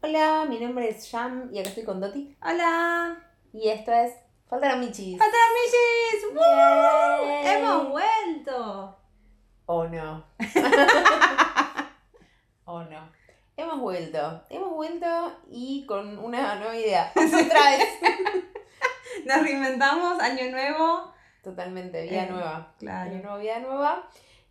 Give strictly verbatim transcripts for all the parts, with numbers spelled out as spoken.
Hola, mi nombre es Sham y acá estoy con Doti. Hola. Y esto es Faltaron Michis. ¡Faltaron Michis! ¡Woo! ¡Hemos vuelto! Oh no. Oh no. Hemos vuelto. Hemos vuelto y con una nueva idea. Otra vez. Nos reinventamos, año nuevo. Totalmente, vida Eh, nueva. claro. Año nuevo, vida nueva.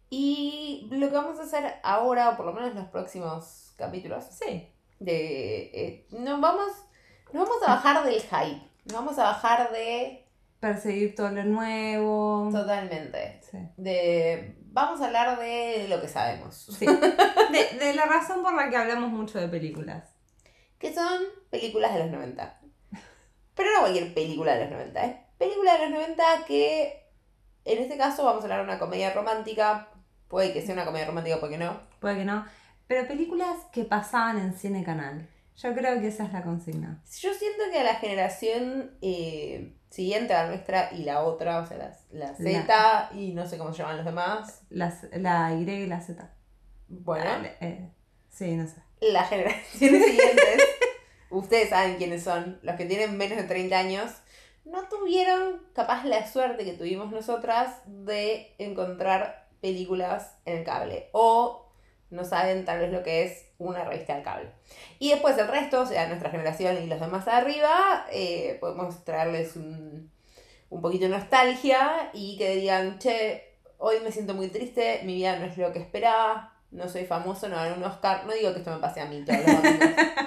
Y lo que vamos a hacer ahora, o por lo menos en los próximos capítulos, Sí. de eh, nos vamos nos vamos a bajar del hype. Nos vamos a bajar de... Perseguir todo lo nuevo. Totalmente. Sí. De... Vamos a hablar de lo que sabemos. Sí. De, de la razón por la que hablamos mucho de películas. Que son películas de los noventa. Pero no cualquier película de los noventa, ¿eh? Película de los noventa que... En este caso vamos a hablar de una comedia romántica. Puede que sea una comedia romántica, puede que no. Puede que no. Pero películas que pasaban en Cine Canal. Yo creo que esa es la consigna. Yo siento que a la generación eh, siguiente a la nuestra y la otra, o sea, la, la Z la, y no sé cómo se llaman los demás. Las, la Y y la Z. Bueno. Ah, eh, sí, no sé. Las generaciones siguientes, ustedes saben quiénes son, los que tienen menos de treinta años, no tuvieron capaz la suerte que tuvimos nosotras de encontrar películas en el cable. O no saben tal vez lo que es una revista al cable. Y después el resto, o sea, nuestra generación y los demás de arriba, eh, podemos traerles un, un poquito de nostalgia y que digan, che, hoy me siento muy triste, mi vida no es lo que esperaba, no soy famoso, no gané un Oscar. No digo que esto me pase a mí todos los domingos.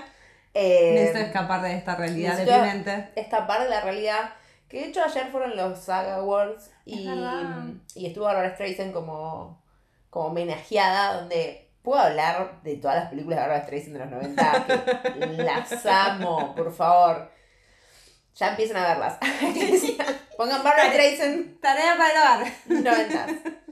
eh, necesito escapar de esta realidad deprimente. Escapar de la realidad. Que de hecho ayer fueron los SAG Awards y, y estuvo Barbra Streisand como, como homenajeada, donde puedo hablar de todas las películas de Barbra Streisand de los noventa, que las amo, por favor. Ya empiezan a verlas. Pongan Barbra Streisand. Tarea para grabar. noventas.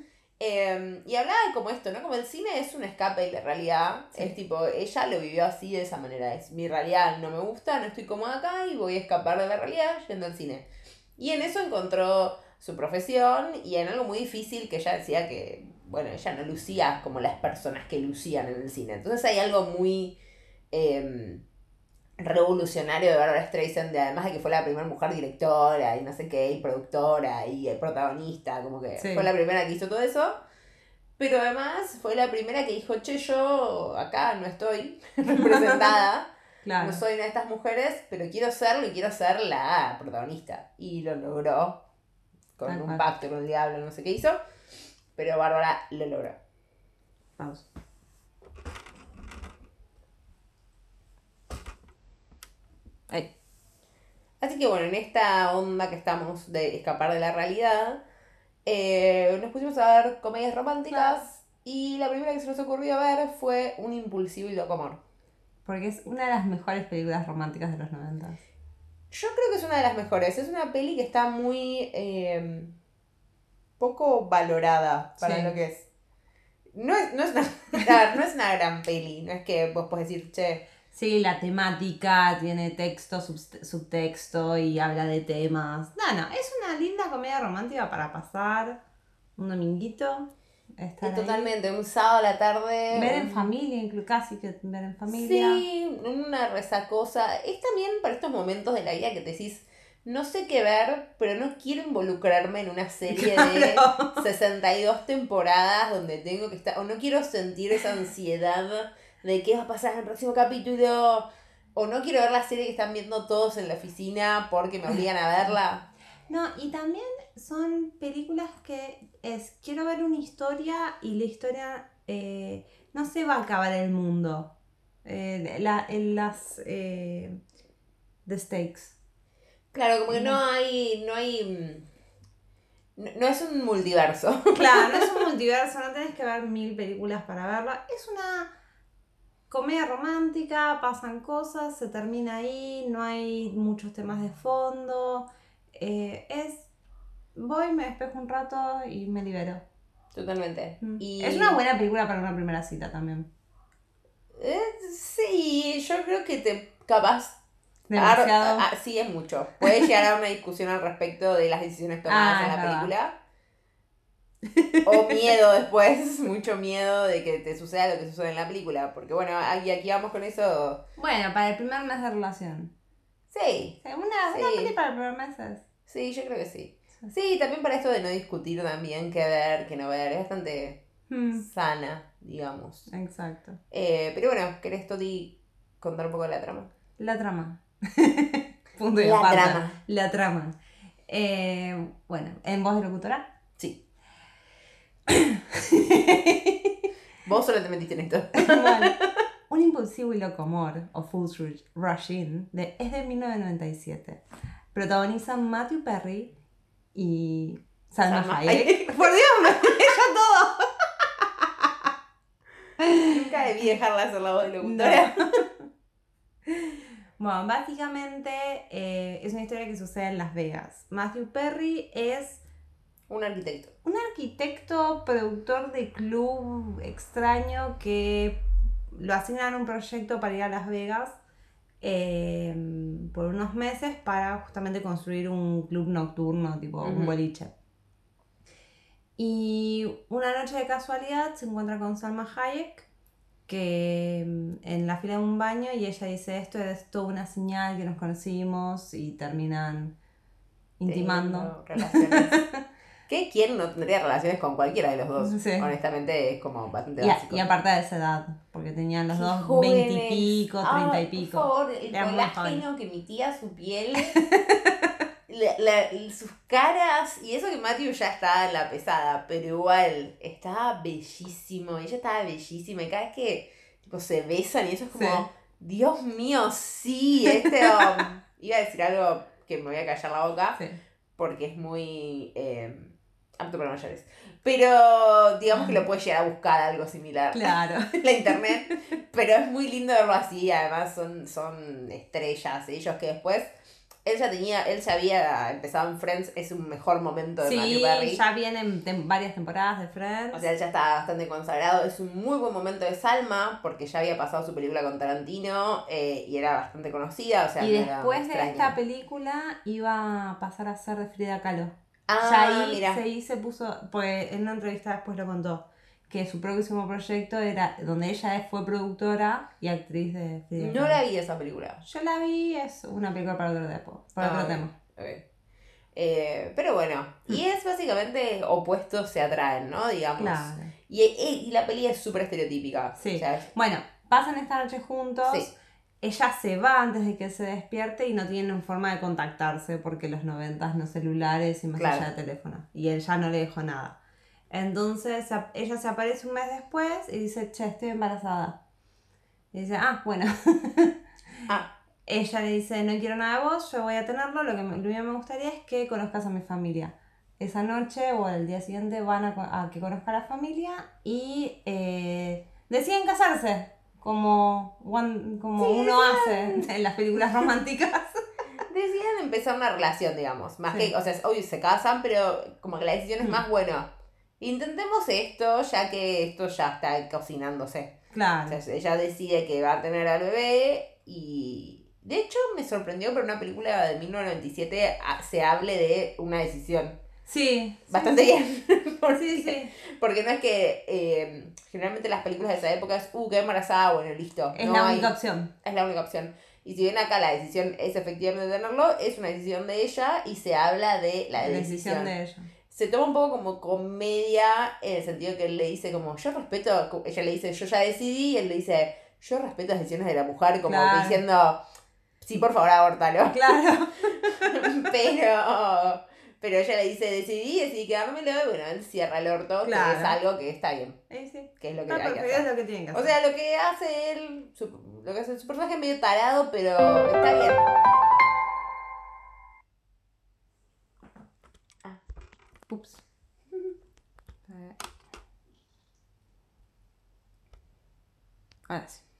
Eh, y hablaba de como esto, ¿no? Como el cine es un escape de la realidad. Sí. Es tipo, ella lo vivió así de esa manera. Es mi realidad no me gusta, no estoy cómoda acá y voy a escapar de la realidad yendo al cine. Y en eso encontró su profesión y en algo muy difícil que ella decía que, bueno, ella no lucía como las personas que lucían en el cine. Entonces hay algo muy eh, revolucionario de Barbra Streisand, de, además de que fue la primera mujer directora y no sé qué, y productora y protagonista, como que sí. Fue la primera que hizo todo eso. Pero además fue la primera que dijo, che, yo acá no estoy representada. Claro. No soy una de estas mujeres, pero quiero serlo y quiero ser la protagonista. Y lo logró. Con Tal un cual. Pacto con el diablo, no sé qué hizo. Pero Bárbara lo logró. Vamos. Ay. Así que bueno, en esta onda que estamos de escapar de la realidad, eh, nos pusimos a ver comedias románticas. Claro. Y la primera que se nos ocurrió ver fue Un impulsivo y loco amor. Porque es una de las mejores películas románticas de los noventa. Yo creo que es una de las mejores. Es una peli que está muy eh, poco valorada para sí. Lo que es. No es, no, es una, no es una gran peli. No es que vos podés decir, che. Sí, la temática tiene texto, sub- subtexto y habla de temas. No, no, es una linda comedia romántica para pasar un dominguito. Estar totalmente, ahí. Un sábado a la tarde. Ver un... en familia, incluso casi que ver en familia. Sí, una resacosa. Es también para estos momentos de la vida que te decís, no sé qué ver, pero no quiero involucrarme en una serie claro. de sesenta y dos temporadas donde tengo que estar, o no quiero sentir esa ansiedad de qué va a pasar en el próximo capítulo, o no quiero ver la serie que están viendo todos en la oficina porque me obligan a verla. No, y también son películas que es, quiero ver una historia y la historia eh, no se va a acabar el mundo. Eh, la, en las eh, the stakes. Claro, como que no, no hay, no hay, no, no es un multiverso. Claro, no es un multiverso, no tenés que ver mil películas para verla. Es una comedia romántica, pasan cosas, se termina ahí, no hay muchos temas de fondo. Eh, es, voy, me despejo un rato y me libero. Totalmente. Mm. Y... Es una buena película para una primera cita también. Eh, sí, yo creo que te capaz... Demasiado. Ah, sí, es mucho. Puede llegar a una discusión al respecto de las decisiones tomadas ah, en la verdad. película. O miedo después, mucho miedo de que te suceda lo que sucede en la película. Porque bueno, aquí, aquí vamos con eso. Bueno, para el primer mes de relación. Sí, Sí, una, sí. una peli para el primer mes es. Sí, yo creo que sí. Sí, también para esto de no discutir también qué ver, qué no ver. Es bastante Hmm, sana, digamos. exacto. Eh, pero bueno, ¿querés, Toti, contar un poco de la trama? La trama. Punto y La aparte. trama. La trama. Eh, bueno, ¿en voz de locutora? Sí. Vos solo te metiste en esto. Bueno, Un impulsivo y loco amor, o Fools Rush Rush In, de, es de mil novecientos noventa y siete. Protagonizan Matthew Perry y Salma Salma Hayek. Hayek. Por Dios, me ya todo. Nunca debí dejarla hacer la voz de locutora. No. Bueno, básicamente eh, es una historia que sucede en Las Vegas. Matthew Perry es Un arquitecto. un arquitecto, productor de club extraño que lo asignan a un proyecto para ir a Las Vegas eh, por unos meses para justamente construir un club nocturno, tipo un Ujú. boliche. Y una noche de casualidad se encuentra con Salma Hayek, que mm, en la fila de un baño, y ella dice, esto es toda una señal que nos conocimos, y terminan intimando. Teniendo relaciones. ¿Qué? ¿Quién no tendría relaciones con cualquiera de los dos? Sí. Honestamente es como bastante Y, a- básico. y aparte de esa edad, porque tenían los Qué dos jóvenes. veintipico, treinta y Ay, pico. por favor, el Eran muy colágeno que emitía su piel. la- la- sus caras. Y eso que Matthew ya estaba en la pesada, pero igual estaba bellísimo. Ella estaba bellísima. Y cada vez que tipo, se besan y eso es como, Sí. Dios mío, sí, este. um, iba a decir algo que me voy a callar la boca. Sí. Porque es muy eh, apto para mayores. Pero digamos que lo puedes llegar a buscar algo similar Claro. en la internet. Pero es muy lindo verlo así. Además son, son estrellas. Ellos que después... Él ya tenía, él ya había empezado en Friends, es un mejor momento de Matthew Sí, Perry. ya vienen tem- varias temporadas de Friends. O sea, él ya estaba bastante consagrado. Es un muy buen momento de Salma, porque ya había pasado su película con Tarantino eh, y era bastante conocida. O sea, y no era después de extraña. esta película iba a pasar a ser de Frida Kahlo. Ah, ya ahí mira. se, ahí se puso, pues en una entrevista después lo contó, que su próximo proyecto era donde ella fue productora y actriz de Frida No Kahlo. la vi esa película. Yo la vi, es una película para otro, depo, para Ah, otro ok, tema. ok. Eh, pero bueno, y es básicamente opuestos se atraen, ¿no? Digamos. Claro. Y, y, y la peli es súper estereotípica. Sí. O sea, es- Bueno, pasan esta noche juntos. Sí. Ella se va antes de que se despierte y no tienen forma de contactarse porque los noventas no celulares y más Claro. allá de teléfono. Y él ya no le dejó nada. Entonces a- ella se aparece un mes después y dice, che, estoy embarazada. Y dice, ah, bueno. Ah, Ella le dice, no quiero nada de vos, yo voy a tenerlo, lo que me, lo único que me gustaría es que conozcas a mi familia. Esa noche o el día siguiente van a, co- a que conozca a la familia y eh, deciden casarse, como, one- como Sí, uno hace en las películas románticas. deciden empezar una relación, digamos. Más Sí. que, o sea, es obvio, se casan, pero como que la decisión es Mm. más, bueno, intentemos esto, ya que esto ya está cocinándose. O Claro. sea, ella decide que va a tener al bebé y... De hecho, me sorprendió que en una película de mil novecientos noventa y siete ah, se hable de una decisión. Sí. Bastante sí, bien. porque, Sí, sí. porque no es que eh, generalmente las películas de esa época es, uh, quedé embarazada, bueno, listo. Es no la hay- única opción. Es la única opción. Y si bien acá la decisión es efectivamente tenerlo, es una decisión de ella y se habla de la, La decisión. decisión de ella. Se toma un poco como comedia en el sentido que él le dice como, yo respeto, ella le dice, yo ya decidí, y él le dice, yo respeto las decisiones de la mujer, como Claro. diciendo, sí, por favor, abórtalo. Claro. pero, pero ella le dice, decidí, decidí quedármelo, y bueno, él cierra el orto, Claro. que es algo que está bien, Eh, sí. que es lo que Está hay que perfecto, hacer. es lo que tienen que hacer. O sea, lo que hace él, su, lo que hace su personaje es medio tarado, pero está bien. Ups. Eh. Ahora sí.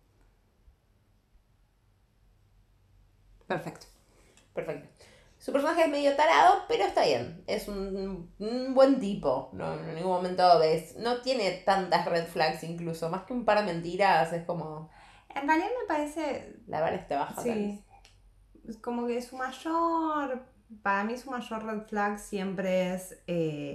Perfecto. Perfecto. Su personaje es medio tarado, pero está bien. Es un, un buen tipo. No, en ningún momento ves. No tiene tantas red flags incluso. Más que un par de mentiras, es como. En realidad me parece, La vara está baja. sí, es como que su mayor, para mí su mayor red flag siempre es eh,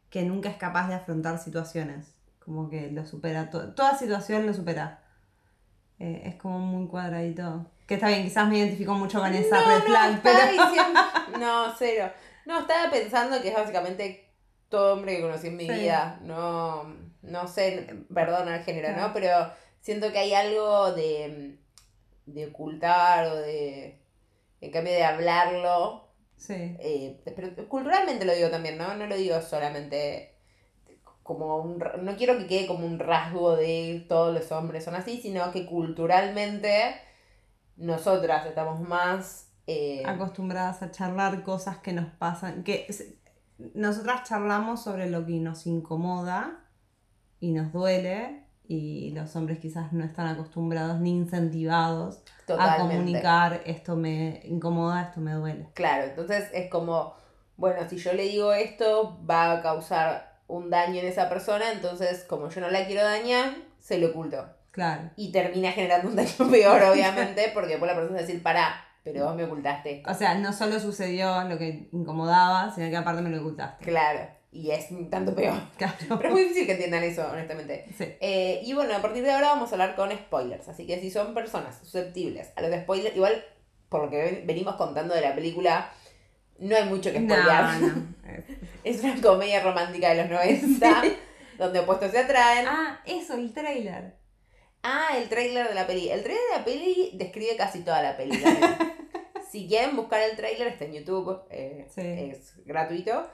que nunca es capaz de afrontar situaciones. Como que lo supera, to- toda situación lo supera. Eh, es como muy cuadradito. Que está bien, quizás me identifico mucho con esa No, red no, flag, pero... estaba diciendo. No, cero. No, estaba pensando que es básicamente todo hombre que conocí en mi Sí. vida. No, no sé, perdona el género, Claro. ¿no? Pero siento que hay algo de, de ocultar o de. En cambio de hablarlo. Sí. eh, pero culturalmente lo digo también, ¿no? No lo digo solamente como un. ra- No quiero que quede como un rasgo de todos los hombres son así, sino que culturalmente nosotras estamos más. eh, Acostumbradas a charlar cosas que nos pasan. Que s- nosotras charlamos sobre lo que nos incomoda y nos duele. Y los hombres quizás no están acostumbrados ni incentivados a Totalmente. comunicar esto me incomoda, esto me duele. Claro, entonces es como, bueno, si yo le digo esto, va a causar un daño en esa persona, entonces como yo no la quiero dañar, se lo oculto. Claro. Y termina generando un daño peor, obviamente, porque después la persona va a decir, pará, pero vos me ocultaste esto. O sea, no solo sucedió lo que incomodaba, sino que aparte me lo ocultaste. Claro, y es un tanto peor. Claro. Pero es muy difícil que entiendan eso, honestamente. Sí. Eh, y bueno, a partir de ahora vamos a hablar con spoilers. Así que si son personas susceptibles a los spoilers, igual por lo que ven- venimos contando de la película, no hay mucho que spoilear. No, no. Es una comedia romántica de los noventa, donde opuestos se atraen. Ah, eso, el trailer. Ah, el tráiler de la peli. El tráiler de la peli describe casi toda la peli. también. Si quieren buscar el tráiler, está en YouTube, eh, Sí. es gratuito.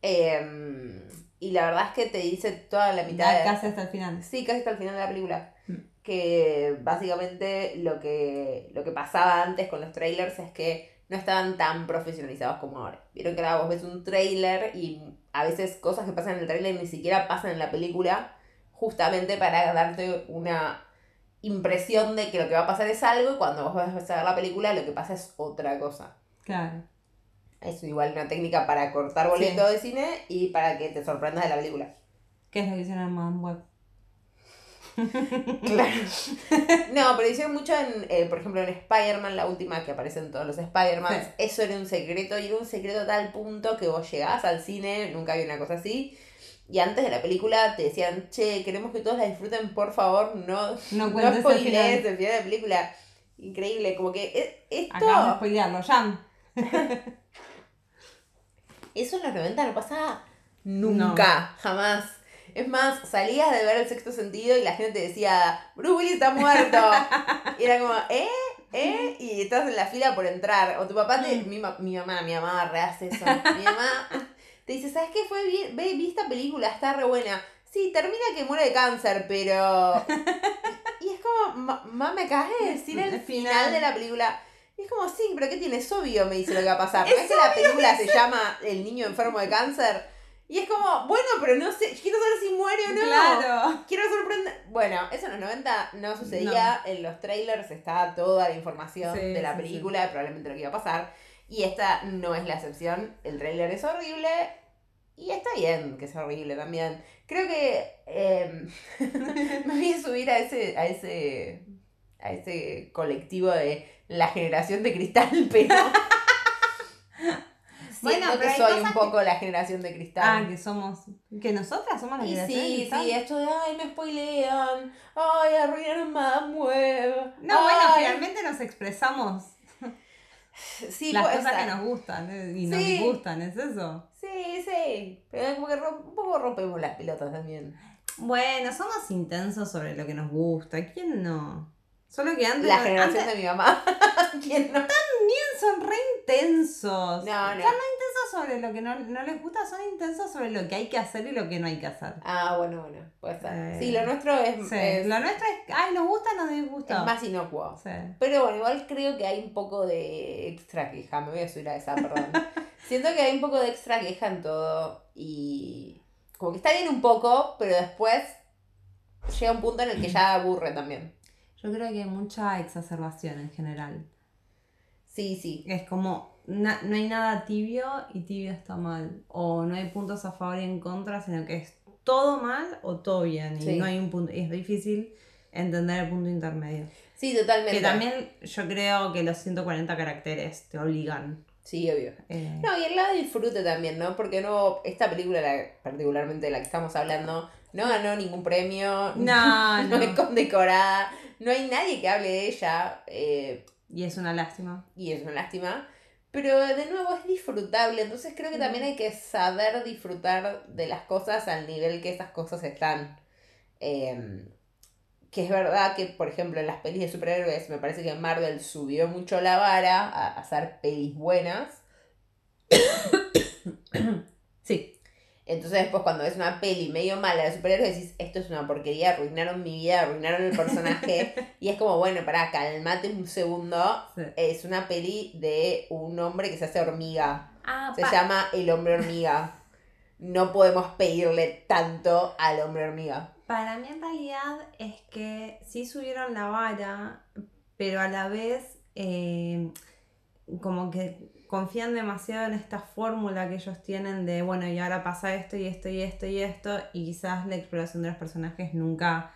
Eh, y la verdad es que te dice toda la mitad Da de... casi hasta el final. Sí, casi hasta el final de la película. Mm. Que básicamente lo que, lo que pasaba antes con los trailers es que no estaban tan profesionalizados como ahora. Vieron que ahora vos ves un trailer y a veces cosas que pasan en el trailer ni siquiera pasan en la película, justamente para darte una impresión de que lo que va a pasar es algo y cuando vos vas a ver la película lo que pasa es otra cosa. Claro. Es igual una técnica para cortar boleto Sí. de cine y para que te sorprendas de la película. ¿Qué es lo que hicieron en Madame Web? Claro. No, pero hicieron mucho en, eh, por ejemplo, en Spider-Man, la última que aparece en todos los Spider-Man. Sí. Eso era un secreto y era un secreto a tal punto que vos llegabas al cine, nunca había una cosa así. Y antes de la película te decían, che, queremos que todos la disfruten, por favor, no, No no cuentes el spoilees final. el final de la película. Increíble, como que e- esto... Acabas de spoilearlo, Jam. Eso en los noventa no pasaba nunca, jamás. Es más, salías de ver El Sexto Sentido y la gente te decía, Bruce Willis está muerto. Y era como, ¿eh? ¿eh? Y estabas en la fila por entrar. O tu papá te... Mi, ma- mi mamá, mi mamá rehace eso. Mi mamá te dice, ¿sabes qué? Fue bien, ve, vi esta película, está re buena. Sí, termina que muere de cáncer, pero... Y es como, "Ma- mamá, me acabas de decir el El final final. de la película. Y es como, sí, pero ¿qué tiene? Es obvio, me dice lo que va a pasar. ¿No Es es que la película se llama El niño enfermo de cáncer? Y es como, bueno, pero no sé, quiero saber si muere o no. Claro. Quiero sorprender. Bueno, eso en los noventa no sucedía. En los trailers estaba toda la información Sí, de la sí, película, probablemente lo que iba a pasar. Y esta no es la excepción. El trailer es horrible. Y está bien que sea horrible también. Creo que eh, me voy a subir a ese, a ese, a ese colectivo de la generación de cristal, pero Bueno, siento pero que hay soy cosas un poco la generación de cristal. Ah, que somos. Que nosotras somos la Y generación de sí, cristal. sí, esto de, ay, me spoilean, ay, arruinaron Madame Web. No, bueno, ay". finalmente nos expresamos Sí, las puede cosas ser. que nos gustan eh, y nos Sí. disgustan, ¿es eso? Sí, sí, pero como que rom- un poco rompemos las pelotas también. Bueno, somos intensos sobre lo que nos gusta. ¿Quién no? Solo que antes. La no- generación antes de mi mamá. ¿Quién no? también son re intensos. No, no. Son re intensos sobre lo que no, no les gusta, son intensos sobre lo que hay que hacer y lo que no hay que hacer. Ah, bueno, bueno, puede ser. Eh, Sí, lo nuestro es, Sí, es, lo nuestro es. Ay, nos gusta, nos disgusta. es más inocuo. Sí. Pero bueno, igual creo que hay un poco de extra queja. Me voy a subir a esa, perdón. Siento que hay un poco de extra queja en todo. Y como que está bien un poco, pero después llega un punto en el que ya aburre también. Yo creo que hay mucha exacerbación en general. Sí, sí. Es como, na- no hay nada tibio y tibio está mal. O no hay puntos a favor y en contra, sino que es todo mal o todo bien. Y Sí. no hay un punto. Y es difícil entender el punto intermedio. Sí, totalmente. Que también yo creo que los ciento cuarenta caracteres te obligan Sí, obvio. Eh, No, y el lado de disfrute también, ¿no? Porque no, esta película, la- particularmente de la que estamos hablando, no ganó ningún premio, no, no es no. condecorada, no hay nadie que hable de ella, eh, Y es una lástima. y es una lástima. Pero de nuevo es disfrutable, entonces creo que también hay que saber disfrutar de las cosas al nivel que esas cosas están. Eh, que es verdad que, por ejemplo, en las pelis de superhéroes, me parece que Marvel subió mucho la vara a hacer pelis buenas. Sí. Entonces después cuando ves una peli medio mala de superhéroes decís, esto es una porquería, arruinaron mi vida, arruinaron el personaje. Y es como, bueno, pará, calmate un segundo. Sí. Es una peli de un hombre que se hace hormiga. Ah, Se pa- llama El Hombre Hormiga. No podemos pedirle tanto al Hombre Hormiga. Para mí en realidad es que sí subieron la vara, pero a la vez eh, como que confían demasiado en esta fórmula que ellos tienen de, bueno, y ahora pasa esto y esto y esto y esto, y quizás la exploración de los personajes nunca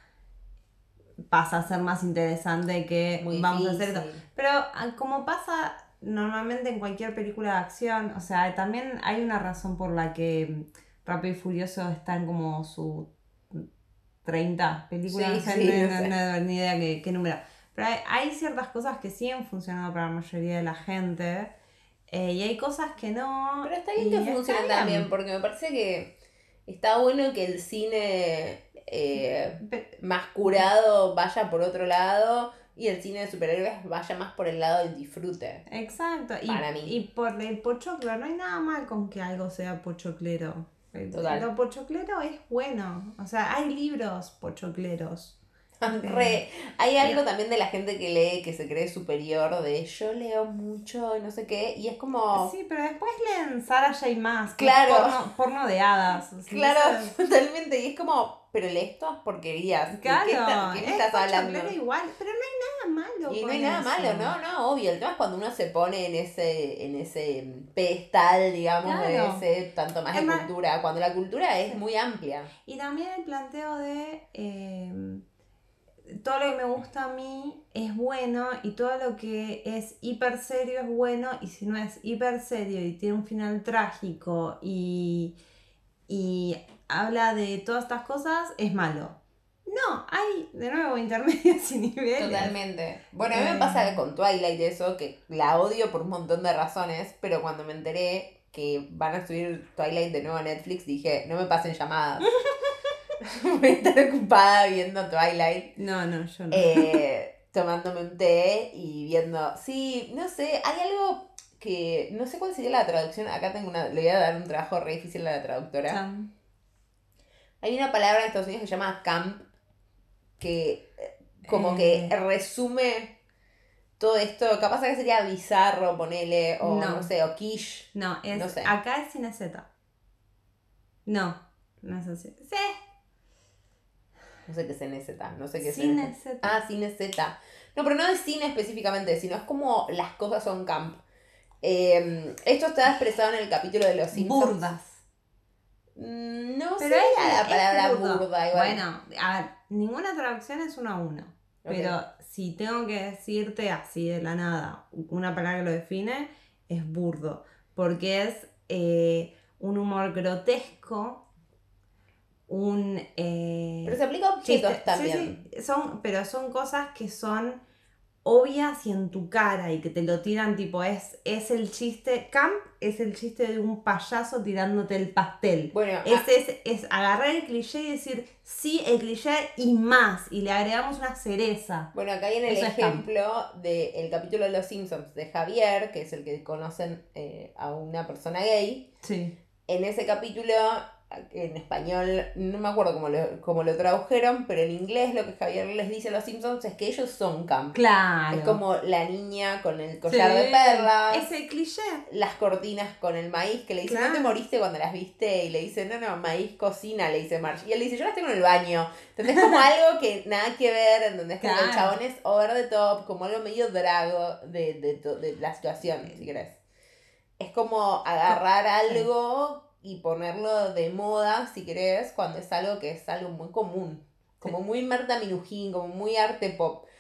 pasa a ser más interesante que Muy vamos a hacer esto. difícil. Pero ah, como pasa normalmente en cualquier película de acción, o sea, también hay una razón por la que Rápido y Furioso está en como su treinta películas, Sí, no sé, sí, no, no no- sé. no- ni idea qué, qué número. Pero hay, hay ciertas cosas que siguen funcionando para la mayoría de la gente eh, y hay cosas que no. Pero está bien y que está funcione bien. también, porque me parece que está bueno que el cine eh, Pe- más curado vaya por otro lado y el cine de superhéroes vaya más por el lado del disfrute. Exacto. Y, Para mí. y por el pochoclo, no hay nada mal con que algo sea pochoclero. El- Total. Lo pochoclero es bueno. O sea, hay libros pochocleros. Re, hay algo también de la gente que lee que se cree superior de yo leo mucho y no sé qué, y es como... Sí, pero después leen Sarah J. Maas, que Claro. es porno, porno de hadas. O sea, Claro, eso- totalmente, y es como, pero lees todas porquerías. ¿De Claro, qué, está- qué me es estás hablando? pochoclero igual, pero no hay nada malo Y no con hay nada eso. malo, no, no, obvio. El tema es cuando uno se pone en ese, en ese pedestal, digamos, Claro. de ese tanto más de Es más- cultura, cuando la cultura es Sí. muy amplia. Y también el planteo de eh, todo lo que me gusta a mí es bueno y todo lo que es hiper serio es bueno y si no es hiper serio y tiene un final trágico y, y habla de todas estas cosas es malo. No, hay de nuevo intermedios y niveles. Totalmente. Bueno, a mí me Eh. pasa con Twilight eso, que la odio por un montón de razones, pero cuando me enteré que van a subir Twilight de nuevo a Netflix, dije, no me pasen llamadas. Voy a estar ocupada viendo Twilight. No, no, yo no. eh, tomándome un té y viendo. Sí, no sé, hay algo que. No sé cuál sería la traducción. Acá tengo una. Le voy a dar un trabajo re difícil a la traductora. Chan. Hay una palabra en Estados Unidos que se llama camp. Que eh, como que Eh. resume todo esto. Capaz que sería bizarro, ponele. O no, No. sé, o quiche. No, es, No sé. acá es sin Z. No, no es así. Sí. No sé qué es N Z. No sé qué es Sin N Z. Z. Ah, cine Z. No, pero no de cine específicamente, sino es como las cosas son camp. Eh, esto está expresado en el capítulo de Los Simpsons. Burdas. Mm, No Pero sé es, la es palabra burdo. burda igual. Bueno, a ver, ninguna traducción es uno a uno. Ok. Pero si tengo que decirte así de la nada una palabra que lo define, es burdo. Porque es eh, un humor grotesco, un... eh, Pero se aplica a objetos chiste. también. Sí, sí, son, pero son cosas que son obvias y en tu cara y que te lo tiran tipo es, es el chiste, camp es el chiste de un payaso tirándote el pastel. Bueno, Es, a- es, es agarrar el cliché y decir sí, el cliché y más y le agregamos una cereza. bueno, acá viene el Eso es camp. ejemplo del capítulo de Los Simpsons de Javier, que es el que conocen eh, a una persona gay. Sí. En ese capítulo, en español, no me acuerdo cómo lo, cómo lo tradujeron, pero en inglés lo que Javier les dice a los Simpsons es que ellos son camp. Claro. Es como la niña con el collar Sí, de perlas. es el cliché. Las cortinas con el maíz, que le dice, Claro. ¿no te moriste cuando las viste? Y le dice, no, no, maíz cocina, le dice Marge. Y él dice, yo las tengo en el baño. Entonces como algo que nada que ver, ¿entendés? Como Claro. el chabón es over the top, como algo medio drago de, de, to- de la situación, si querés. Es como agarrar algo y ponerlo de moda, si querés, cuando es algo que es algo muy común. Como muy Marta Minujín, como muy arte pop.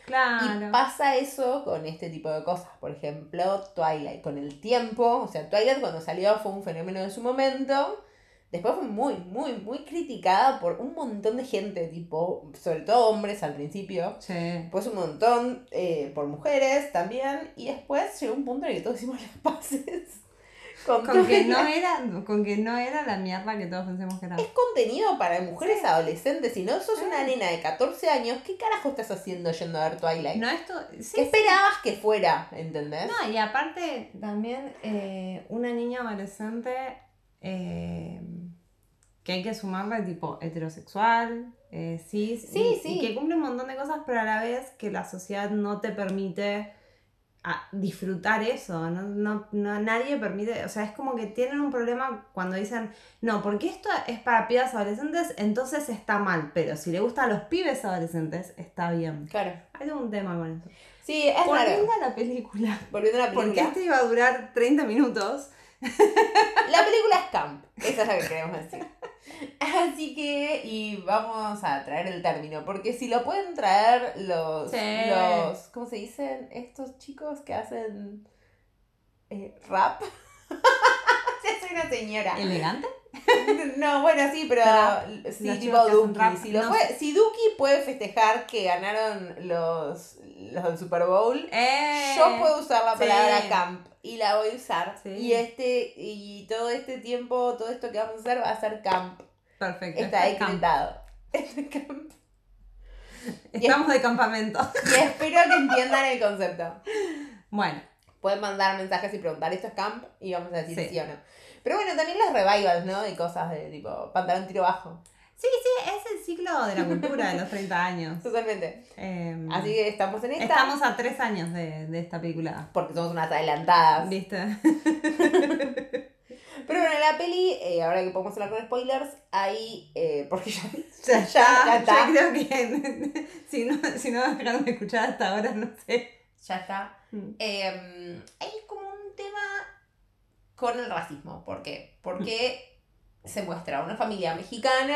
Claro. Y pasa eso con este tipo de cosas. Por ejemplo, Twilight, con el tiempo. O sea, Twilight cuando salió fue un fenómeno de su momento. Después fue muy, muy, muy criticada por un montón de gente, tipo, sobre todo hombres al principio. Sí. Después un montón eh, por mujeres también. Y después llegó un punto en el que todos hicimos las paces. Con, Con que, no era, con que no era la mierda que todos pensemos que era. Es contenido para mujeres Sí. adolescentes. Si no sos Sí. una nena de catorce años, ¿qué carajo estás haciendo yendo a ver Twilight? No, esto. Sí, ¿Qué esperabas que fuera? ¿Entendés? No, y aparte también eh, una niña adolescente eh, que hay que sumarle tipo heterosexual, eh, cis, Sí, y, sí. y que cumple un montón de cosas, pero a la vez que la sociedad no te permite a disfrutar eso, no, no, no, nadie permite, o sea, es como que tienen un problema cuando dicen, no, porque esto es para pibas adolescentes, entonces está mal, pero si le gusta a los pibes adolescentes, está bien. Claro. Hay un tema con eso. Sí, es raro. Volviendo a la película. Volviendo a la Porque película. este iba a durar treinta minutos. La película es camp. Esa es la que queremos decir. Así que, y vamos a traer el término, porque si lo pueden traer los, Sí. los ¿cómo se dicen? Estos chicos que hacen eh, rap. Ya soy una señora. ¿Elegante? No, bueno, sí, pero Trap. sí, Los tipo chicos que hacen Duki. rap, Si, lo no fue, sé. si Duki puede festejar que ganaron los, los del Super Bowl, Eh, yo puedo usar la sí. palabra camp y la voy a usar. Sí. Y este y todo este tiempo, todo esto que vamos a hacer va a ser camp. Perfecto. Está Está camp. decretado. Este camp. Estamos de campamento. Y espero que entiendan el concepto. Bueno, Pueden mandar mensajes y preguntar, ¿esto es camp? Y vamos a decir sí, Sí. o no. Pero bueno, también los revivals, ¿no? De cosas de tipo pantalón tiro bajo. sí, sí, es el ciclo de la cultura de los treinta años. Totalmente. Eh, Así que estamos en esta. estamos a tres años de, de esta película. Porque somos unas adelantadas. ¿Viste? Pero bueno, la peli, eh, ahora que podemos hablar con spoilers, ahí, eh, porque ya, Ya, ya, ya está. Yo creo que si no, si no dejaron de escuchar hasta ahora, no sé. Ya está. Mm. Eh, hay como un tema con el racismo. ¿Por qué? Porque se muestra una familia mexicana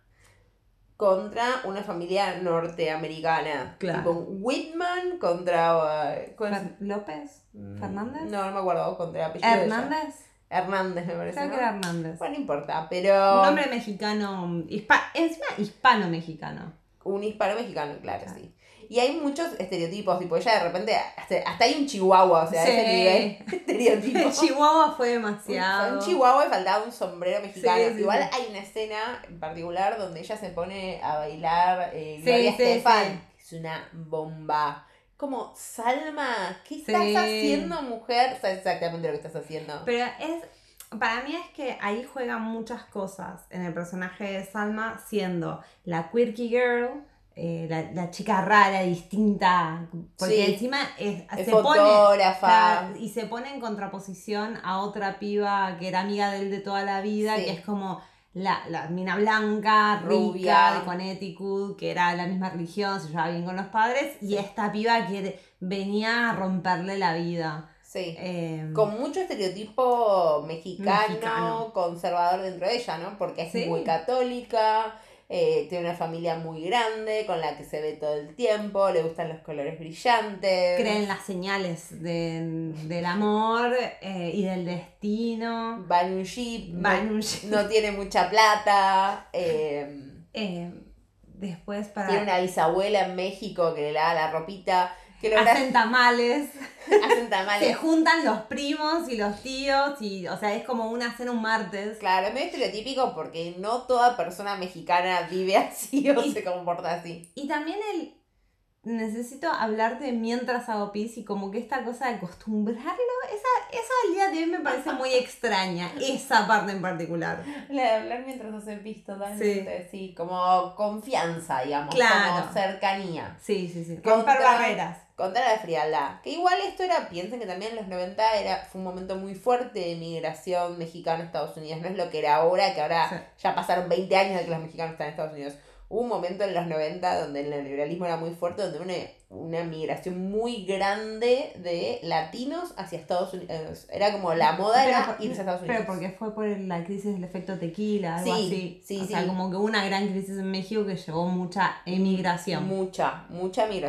contra una familia norteamericana. Claro. Tipo un Whitman contra... uh, ¿cuál es? Fer- ¿López? Mm, ¿Fernández? No, no me acuerdo contra el apellido de ella. ¿Hernández? Hernández me parece, Creo ¿no? que era Hernández. Bueno, no importa, pero... Un nombre mexicano, hispa encima hispano-mexicano. Un hispano-mexicano, claro, Claro. sí. Y hay muchos estereotipos, tipo, ella de repente, hasta, hasta hay un chihuahua, o sea, Sí. ese nivel de estereotipo. El Chihuahua fue Un, demasiado. un chihuahua y faltaba un sombrero mexicano. Sí, sí, Igual sí. hay una escena en particular donde ella se pone a bailar eh, Sí, Gloria sí, Estefan, sí. que es una bomba. Como, Salma, ¿qué Sí. estás haciendo, mujer? Sabes exactamente lo que estás haciendo. Pero es. Para mí es que ahí juegan muchas cosas en el personaje de Salma, siendo la quirky girl, eh, la, la chica rara, distinta. Porque Sí. encima es, Es se pone. fotógrafa. la- y se pone en contraposición a otra piba que era amiga de él de toda la vida, Sí. que es como la, la mina blanca, Rubia. rica, de Connecticut, que era de la misma religión, se llevaba bien con los padres, y esta piba que venía a romperle la vida. Sí. Eh, Con mucho estereotipo mexicano, Mexicano. conservador dentro de ella, ¿no? Porque es Sí. muy católica, eh, tiene una familia muy grande con la que se ve todo el tiempo, le gustan los colores brillantes. cree en las señales de- del amor eh, y del destino. Va en un jeep, no- Va en un jeep. no tiene mucha plata, eh, Eh, después para... tiene una bisabuela en México que le lava la ropita, que lo Hacen tamales, hacen se tamales. juntan los primos y los tíos, y o sea, es como una cena un martes. Claro, es medio estereotípico porque no toda persona mexicana vive así o Y- se comporta así. Y también el... Necesito hablar de mientras hago pis y como que esta cosa de acostumbrarlo, esa, esa al día de hoy me parece muy extraña, esa parte en particular. La de hablar mientras hacen pis totalmente, sí. como confianza, digamos, Claro. como cercanía. Sí, sí, sí. Contra- Romper barreras. Contra la frialdad. Que igual esto era, piensen que también en los noventa era, fue un momento muy fuerte de migración mexicana a Estados Unidos. No es lo que era ahora, que ahora Sí. ya pasaron veinte años de que los mexicanos están en Estados Unidos. Hubo un momento en los noventa donde el neoliberalismo era muy fuerte, donde una, una migración muy grande de latinos hacia Estados Unidos. Era como la moda Pero era por- irse a Estados Unidos. Pero porque fue por la crisis del efecto tequila, algo Sí, así. sí, o sí. sea, como que hubo una gran crisis en México que llevó mucha emigración. Mucha, mucha migración.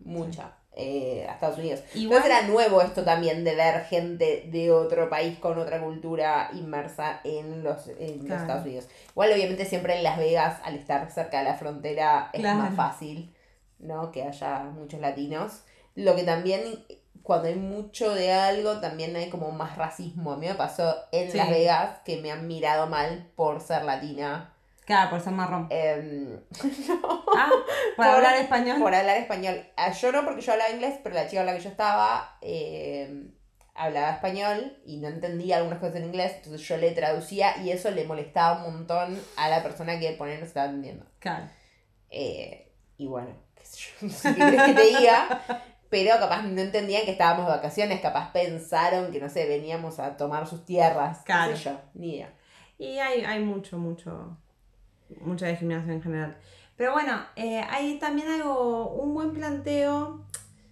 mucha. Eh, a Estados Unidos. Igual- Entonces era nuevo esto también de ver gente de otro país con otra cultura inmersa en los, en los Claro. Estados Unidos. Igual obviamente siempre en Las Vegas, al estar cerca de la frontera, es Claro. más fácil, ¿no? Que haya muchos latinos. Lo que también, cuando hay mucho de algo, también hay como más racismo. A mí me pasó en Sí. Las Vegas que me han mirado mal por ser latina. Claro, por ser marrón. Em, Ah, por, Por- hablar español. por hablar español. Ah, yo no, porque yo hablaba inglés, pero la chica con la que yo estaba eh, hablaba español y no entendía algunas cosas en inglés, entonces yo le traducía y eso le molestaba un montón a la persona que poner no estaba entendiendo. Claro. Eh, y bueno, qué sé yo, no sé qué querés que te diga, pero capaz no entendían que estábamos de vacaciones, capaz pensaron que, no sé, veníamos a tomar sus tierras, Claro. qué sé yo, ni idea. Y hay, hay mucho, mucho, mucha discriminación en general. Pero bueno, eh, hay también algo, un buen planteo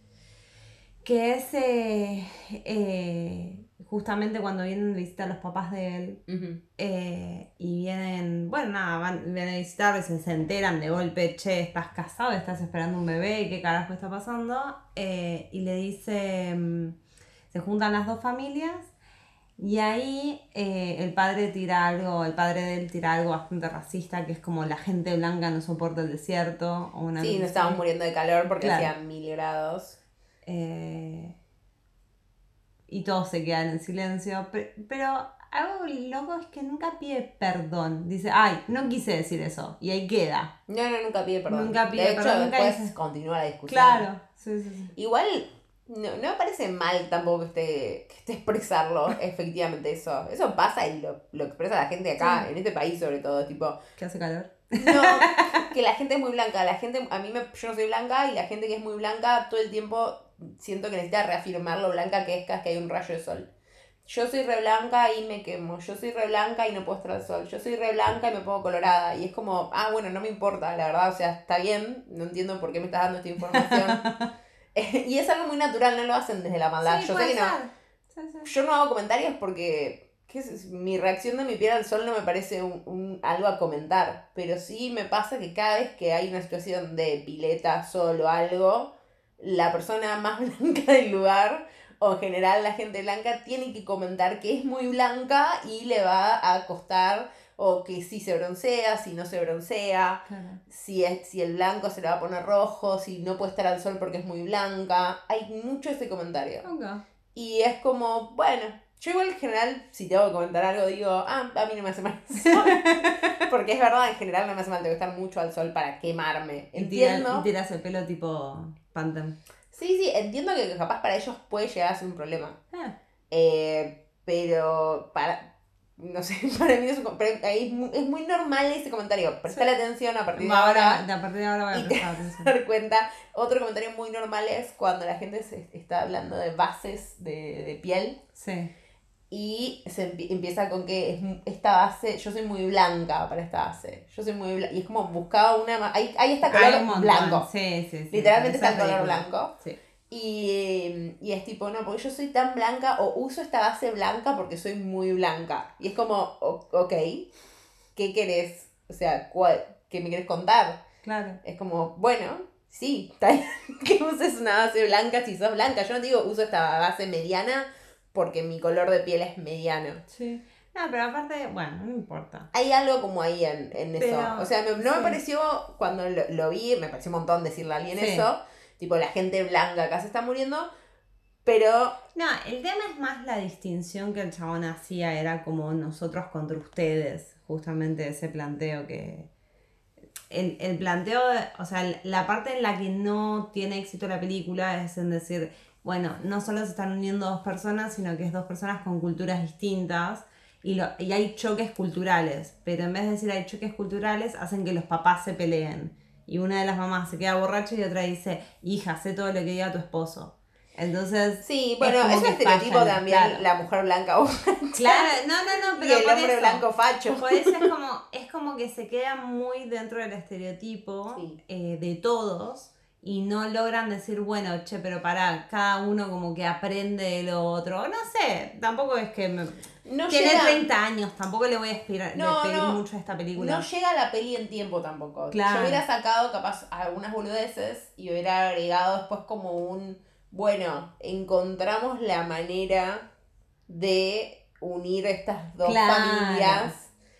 que es eh, eh, justamente cuando vienen a visitar los papás de él Ujú. eh, y vienen, bueno, nada, van, vienen a visitar y se, se enteran de golpe, che, estás casado, estás esperando un bebé, ¿qué carajo está pasando? Eh, y le dice, mm, se juntan las dos familias. Y ahí eh, el padre tira algo, el padre de él tira algo bastante racista, que es como la gente blanca no soporta el desierto. O una Sí, cosa nos así. estábamos muriendo de calor porque Claro. hacía mil grados. Eh, y todos se quedan en silencio. Pero, pero algo loco es que nunca pide perdón. Dice, ay, no quise decir eso. Y ahí queda. No, no, nunca pide perdón. Nunca pide de hecho, perdón, nunca después dice- continúa la discusión. Claro. Sí, sí, sí. Igual, no, no me parece mal tampoco que esté, que esté expresarlo, efectivamente, eso. Eso pasa y lo, lo expresa la gente acá, Sí. en este país sobre todo, tipo, Que hace calor. no, que la gente es muy blanca, la gente, a mí me, yo no soy blanca y la gente que es muy blanca todo el tiempo siento que necesita reafirmar lo blanca que es cada vez que hay un rayo de sol. Yo soy re blanca y me quemo, yo soy re blanca y no puedo estar al sol, yo soy re blanca y me pongo colorada. Y es como, ah, bueno, no me importa, la verdad, o sea, está bien, no entiendo por qué me estás dando esta información. Y es algo muy natural, no lo hacen desde la maldad. Sí, yo sé puede que no. ser. Sí, sí. Yo no hago comentarios porque ¿qué es? Mi reacción de mi piel al sol no me parece un, un- algo a comentar. Pero sí me pasa que cada vez que hay una situación de pileta, sol o algo, la persona más blanca del lugar, o en general la gente blanca, tiene que comentar que es muy blanca y le va a costar, o que si se broncea, si no se broncea. Claro. Si, es, si el blanco se le va a poner rojo, si no puede estar al sol porque es muy blanca. Hay mucho ese comentario. Ok. Y es como, bueno, yo igual en general, si tengo que comentar algo, digo, ah, a mí no me hace mal el sol. Porque es verdad, en general no me hace mal, tengo que estar mucho al sol para quemarme. Y, tira- Entiendo. y tiras el pelo tipo Pantene. Sí, sí, entiendo que capaz para ellos puede llegar a ser un problema. Ah, Eh, pero para... No sé, para mí no es un... Pero ahí es muy, es muy normal ese comentario. Prestale atención a partir de ahora, ahora. a partir de ahora voy a y te prestar vas a atención. dar cuenta. Otro comentario muy normal es cuando la gente se está hablando de bases de, de piel Sí. y se empie- empieza con que es, mu- esta base, yo soy muy blanca para esta base. Yo soy muy blanca. Y es como buscaba una... ma- Ahí, ahí está Hay color un montón. blanco. Sí, sí, sí. Literalmente Esa está el color película. blanco. Sí. Y, y es tipo, no, porque yo soy tan blanca o uso esta base blanca porque soy muy blanca. Y es como, o- ok, ¿qué querés? O sea, ¿cuál, ¿qué me querés contar? Claro. Es como, bueno, sí, está bien que uses una base blanca si sos blanca. Yo no digo uso esta base mediana porque mi color de piel es mediano. Sí. No, pero aparte, bueno, no importa. Hay algo como ahí en, en eso. Pero, O sea, me- no sí. me pareció, cuando lo, lo vi, me pareció un montón decirle a alguien Sí. eso. Tipo, la gente blanca acá se está muriendo. Pero No, el tema es más la distinción que el chabón hacía, era como nosotros contra ustedes, justamente ese planteo que... El, el planteo, de- o sea, la parte en la que no tiene éxito la película es en decir, bueno, no solo se están uniendo dos personas, sino que es dos personas con culturas distintas y, lo, y hay choques culturales, pero en vez de decir hay choques culturales, hacen que los papás se peleen. Y una de las mamás se queda borracha y otra dice, hija, sé todo lo que diga tu esposo. Entonces, sí, bueno, como es un que estereotipo fallan, también, claro. la mujer blanca o claro, no, no, no, y pero el por hombre eso, blanco facho. por eso es como, es como que se queda muy dentro del estereotipo Sí. eh, de todos y no logran decir, bueno, che, pero pará, cada uno como que aprende de lo otro. No sé, tampoco es que me... No Tiene llega- treinta años, tampoco le voy a aspirar, No, de pedir no, mucho a esta película. No llega la peli en tiempo tampoco. Claro. Yo hubiera sacado capaz algunas boludeces y hubiera agregado después como un, bueno, encontramos la manera de unir estas dos Claro. familias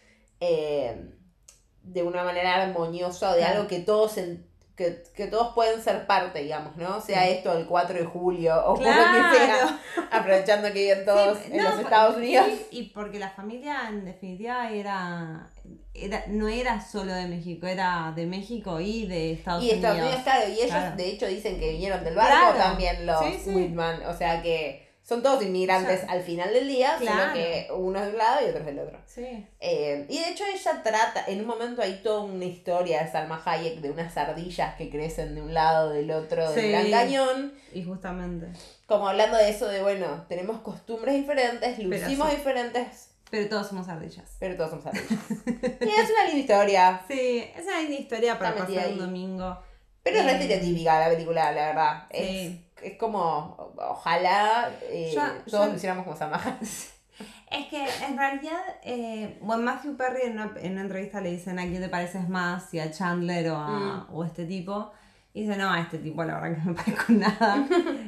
eh, de una manera armoniosa, de Claro. algo que todos en- que, que todos pueden ser parte, digamos, ¿no? Sea Sí. esto el cuatro de julio o Claro. lo que sea, aprovechando que viven todos Sí, en no, los por- Estados Unidos. sí, y porque la familia en definitiva era, era no era solo de México, era de México y de Estados Y Estados Unidos. Unidos, claro, y ellos Claro. de hecho dicen que vinieron del barco Claro. también los Sí, sí. Whitman, o sea que son todos inmigrantes O sea, al final del día, claro. solo que uno es de un lado y otro es del otro. Sí. Eh, y de hecho ella trata, en un momento hay toda una historia de Salma Hayek de unas ardillas que crecen de un lado del otro del Sí. Gran Cañón, Y justamente. como hablando de eso de, bueno, tenemos costumbres diferentes, lucimos sí. diferentes, Pero todos somos ardillas. pero todos somos ardillas. Y es una linda historia, Sí, esa es una linda historia para Está metida pasar un ahí. domingo. pero es Eh, re estereotípica la película, la verdad. Es, Sí. es como, ojalá eh, Yo- todos yo- lo hiciéramos como Salma Hayek. Es que en realidad, eh, bueno, Matthew Perry en una, en una entrevista le dicen a quién te pareces más, si a Chandler o a Mm. o a este tipo. Y dice, no, a este tipo la verdad que no me parezco en nada.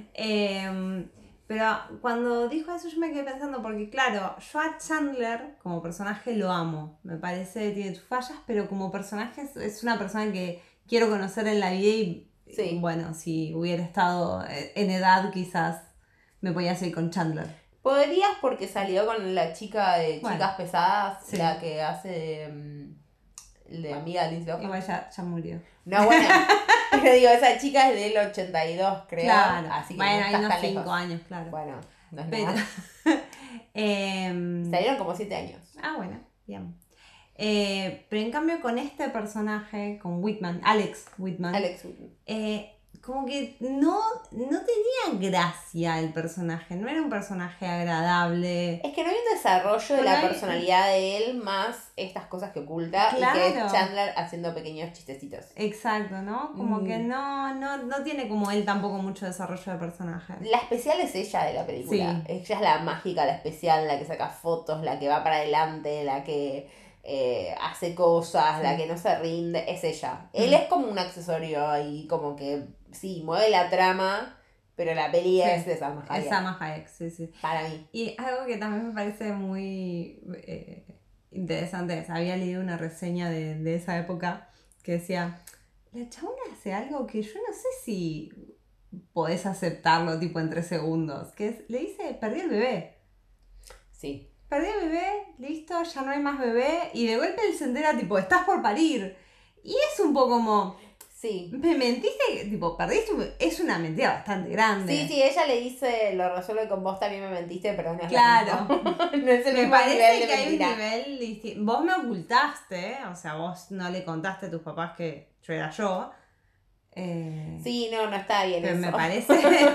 Eh, pero cuando dijo eso yo me quedé pensando, porque claro, yo a Chandler como personaje lo amo. Me parece que tiene sus fallas, pero como personaje es, es una persona que quiero conocer en la vida y Sí. bueno, si hubiera estado en edad quizás me podía seguir con Chandler. Podrías porque salió con la chica de Bueno, Chicas Pesadas, sí. la que hace de, mm, de amiga de Lindsay Lohan. Igual ya, ya murió. No, bueno, pero digo, esa chica es del ochenta y dos, creo. Claro, Así que bueno, no hay estás unos tan cinco lejos. años, claro. Bueno, no es Pero, nada. em, Salieron como siete años. ah, bueno, bien. Eh, pero en cambio con este personaje, con Whitman, Alex Whitman, Alex Whitman. eh, como que no, no tenía gracia el personaje, no era un personaje agradable. Es que no hay un desarrollo de Pero la hay- personalidad de él más estas cosas que oculta y que Claro. es Chandler haciendo pequeños chistecitos. Exacto, ¿no? Como Mm. que no, no, no tiene como él tampoco mucho desarrollo de personaje. La especial es ella de la película. Sí. Ella es la mágica, la especial, la que saca fotos, la que va para adelante, la que eh, hace cosas, Sí. la que no se rinde. Es ella. Él Mm. es como un accesorio ahí, como que sí, mueve la trama, pero la peli Sí. es de Salma Hayek. Es Salma Hayek, sí, sí. Para mí. Y algo que también me parece muy eh, interesante es, había leído una reseña de, de esa época que decía, la chabona hace algo que yo no sé si podés aceptarlo tipo en tres segundos, que es, le dice, perdí el bebé. Sí. Perdí el bebé, listo, ya no hay más bebé, y de golpe él se entera tipo, estás por parir. Y es un poco como, Sí. me mentiste, tipo, perdiste, un bebé. Es una mentira bastante grande. Sí, sí, ella le dice, lo resuelve con vos también me mentiste, pero no es Claro. lo mismo. No es el Me mismo nivel parece de que hay un mentira. nivel distinto. Vos me ocultaste, o sea, vos no le contaste a tus papás que yo era yo. Eh, Sí, no, no está bien pero eso. me parece.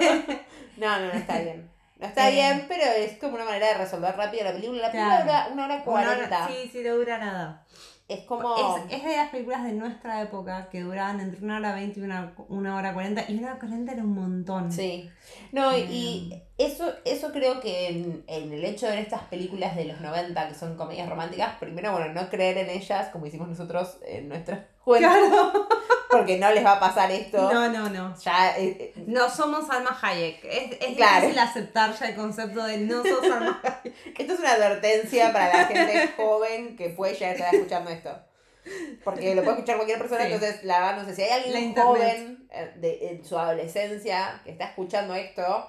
No, no, no está bien. No está Eh. bien, pero es como una manera de resolver rápido la película. La película Claro. dura una hora Una cuarenta. hora- sí, sí, no dura nada. Es como... Es, es de las películas de nuestra época que duraban entre una hora veinte y una, una hora cuarenta. Y una hora cuarenta era un montón. Sí. No, y- Eh. y eso, eso creo que en, en el hecho de ver estas películas de los noventa que son comedias románticas, primero, bueno, no creer en ellas como hicimos nosotros en nuestra juventud, Claro. porque no les va a pasar esto. No, no, no. Ya, eh, eh, No somos Salma Hayek. Es, es Claro. difícil aceptar ya el concepto de no sos Salma Hayek. esto es una advertencia para la gente joven que puede ya estar escuchando esto. Porque lo puede escuchar cualquier persona, Sí. entonces la verdad, no sé, si hay La alguien internet. joven eh, de, en su adolescencia que está escuchando esto,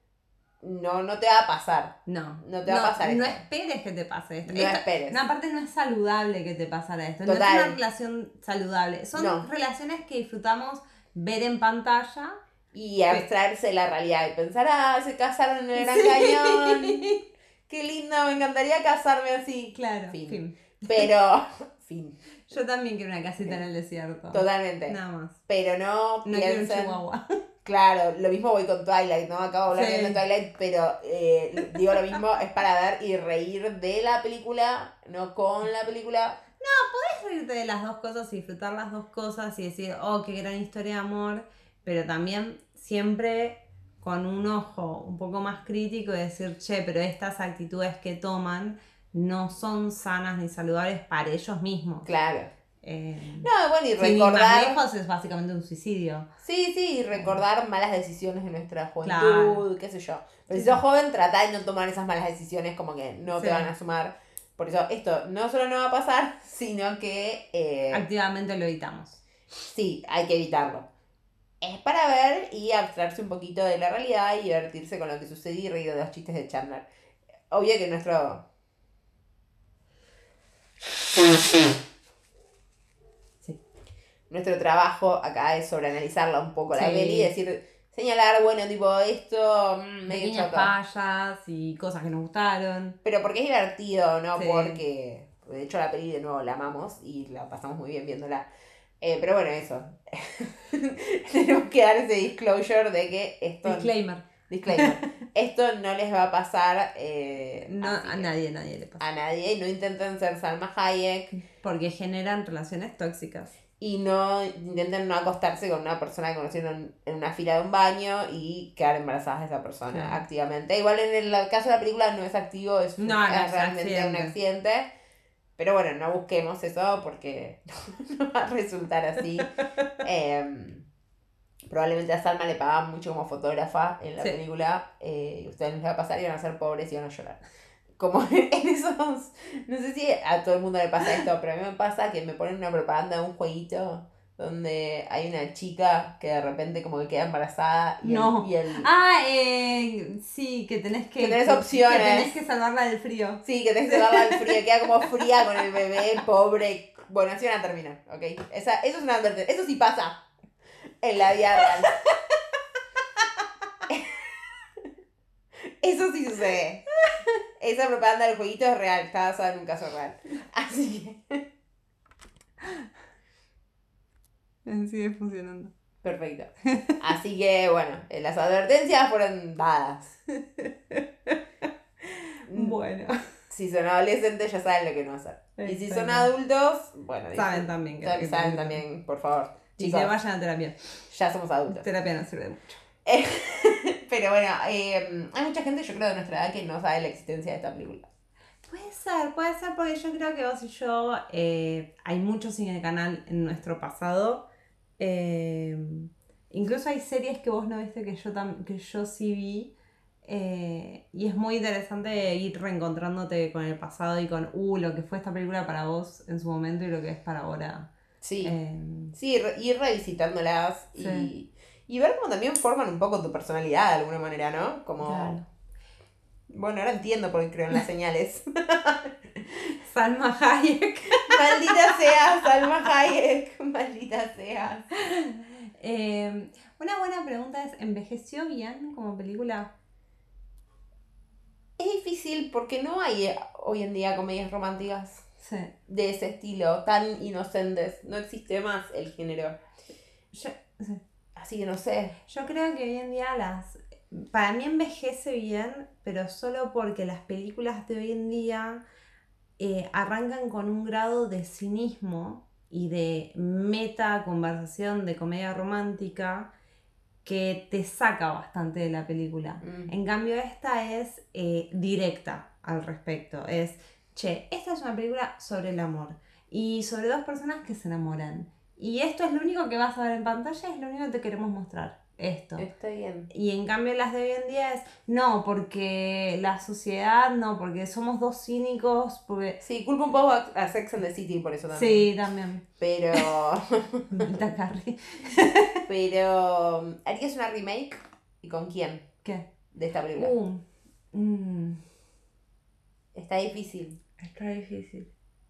no, no te va a pasar. No. No te va a pasar No esto. esperes que te pase esto. No Esto- esperes. No, aparte no es saludable que te pasara esto. No Total. es una relación saludable. Son No. relaciones que disfrutamos ver en pantalla. Y abstraerse de la realidad y pensar, ah, se casaron en el Gran Sí. Cañón. Qué lindo, me encantaría casarme así. Claro. Fin. Fin. Pero, fin, Yo también quiero una casita en el desierto. totalmente. Nada más. Pero no No quiero un piensen... chihuahua. Claro, lo mismo voy con Twilight, ¿no? Acabo de hablar Sí. bien de Twilight, pero eh, digo lo mismo, es para ver y reír de la película, no con la película. Puedes reírte de las dos cosas y disfrutar las dos cosas y decir, oh, qué gran historia de amor. pero también siempre con un ojo un poco más crítico y decir, che, pero estas actitudes que toman no son sanas ni saludables para ellos mismos. Claro. Eh, No, bueno, y sin ir recordar... más lejos es básicamente un suicidio. Sí, sí, y recordar malas decisiones de nuestra juventud, Claro. qué sé yo. Pero Sí, si sos sí. joven, tratá de no tomar esas malas decisiones, como que no Sí. te van a sumar. Por eso, esto no solo no va a pasar, sino que... eh, Activamente lo evitamos. sí, hay que evitarlo. Es para ver y abstraerse un poquito de la realidad y divertirse con lo que sucede y reír de los chistes de Chandler. Obvio que nuestro... Sí. Nuestro trabajo acá es sobreanalizarla un poco la Sí. peli y decir, señalar, bueno, tipo, esto mm, medio Pequeñas choto. fallas y cosas que nos gustaron. Pero porque es divertido, ¿no? Sí. Porque, de hecho, la peli de nuevo la amamos y la pasamos muy bien viéndola. Eh, pero bueno, eso. Tenemos que dar ese disclosure de que esto... Disclaimer. Disclaimer. Esto no les va a pasar eh, No, así a que- nadie, nadie le pasa. a nadie. Y no intenten ser Salma Hayek. Porque generan relaciones tóxicas. Y no intenten no acostarse con una persona que conocieron en una fila de un baño y quedar embarazadas de esa persona Claro. activamente. Igual en el caso de la película no es activo, es, No, no, es es realmente un accidente. accidente. Pero bueno, no busquemos eso porque no va a resultar así. Eh, probablemente a Salma le pagaban mucho como fotógrafa en la Sí. película. Eh, y a ustedes les va a pasar y van a ser pobres y van a llorar. Como en esos... No sé si a todo el mundo le pasa esto, pero a mí me pasa que me ponen una propaganda de un jueguito donde hay una chica que de repente como que queda embarazada y No. el... Y el Ah, eh, sí, que tenés que... Que tenés opciones. Que tenés que salvarla del frío. sí, que tenés que darla al frío, queda como fría con el bebé, pobre. Bueno, así van a terminar, ¿ok? Esa, eso es una advertencia. Eso sí pasa en la vida real. Eso sí sucede. Esa propaganda del jueguito es real, está basada en un caso real. Así que... Sigue funcionando. Perfecto. Así que, bueno, eh, las advertencias fueron dadas. Bueno. Si son adolescentes ya saben lo que no hacer. Y si son Exacto. adultos, bueno, Saben dicen- también que- saben, que- saben que- también, por favor. Y Chicos, se vayan a terapia. ya somos adultos. Terapia no sirve mucho. Pero bueno, eh, hay mucha gente, yo creo, de nuestra edad que no sabe la existencia de esta película. Puede ser, puede ser porque yo creo que vos y yo, eh, hay mucho cine de canal en nuestro pasado. Eh, incluso hay series que vos no viste que yo, tam- que yo sí vi. Eh, y es muy interesante ir reencontrándote con el pasado y con, uh, lo que fue esta película para vos en su momento y lo que es para ahora. Sí. Eh, Sí, re- ir revisitándolas y, Sí. y ver cómo también forman un poco tu personalidad de alguna manera, ¿no? Como... Claro. Bueno, ahora entiendo por qué creo en las señales. Salma Hayek. Maldita sea, Salma Hayek. Maldita sea. Eh, una buena pregunta es, ¿envejeció bien como película? Es difícil porque no hay eh, hoy en día comedias románticas Sí. de ese estilo, tan inocentes. No existe más el género. Yo, sí. Así que no sé. Yo creo que hoy en día las... Para mí envejece bien, pero solo porque las películas de hoy en día eh, arrancan con un grado de cinismo y de meta conversación de comedia romántica que te saca bastante de la película. Mm. En cambio esta es eh, directa al respecto. Es, che, esta es una película sobre el amor y sobre dos personas que se enamoran. Y esto es lo único que vas a ver en pantalla, es lo único que te queremos mostrar. Esto. Está bien. Y en cambio las de hoy en día es, no, porque la sociedad, no, porque somos dos cínicos, porque... Sí, culpo un poco a, a Sex and the City por eso también. Sí, también. Pero... Maldita Carrie. Pero... ¿Harías una remake? ¿Y con quién? ¿Qué? De esta película. Uh, mm, Está difícil. está difícil.